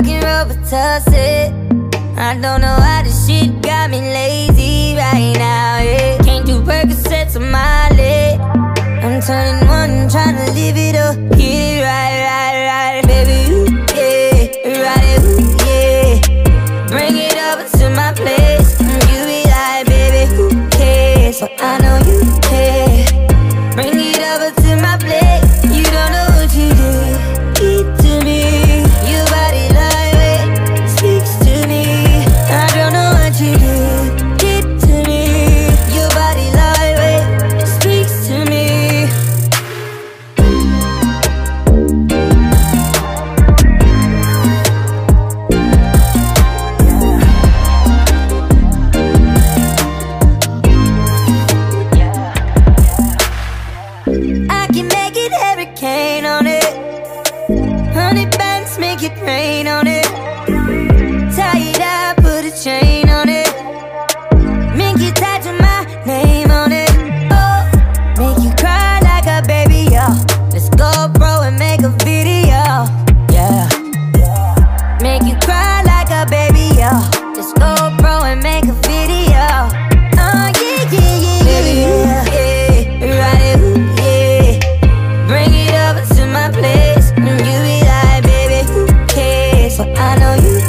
and roll but toss it. I don't know how this shit got me lazy right now, yeah. Can't do Percocets on my lid. I'm turning one and trying to live it up. Get it right, right, right, baby, ooh, yeah. Ride it, ooh, yeah. Bring it over to my place. You be like, baby, who cares? But I know you care. Bring it over to my place. You don't know what you do. Get to me. Your body lightweight speaks to me. I don't know what you do. Get to me. Your body lightweight speaks to me. I can make it hurricane on it. 100 bands make it rain on it. Tie it up, put a chain on it. Make you tattoo my name on it. Oh, make you cry like a baby, yeah. Let's go, bro, and make a video, yeah. Make you cry like a baby, yeah. Let's go, bro, and make a video. Oh, yeah, yeah, yeah, baby, yeah, yeah. Ride it, ooh, yeah. Bring it over to my place. And you be like, baby, who cares? But I know you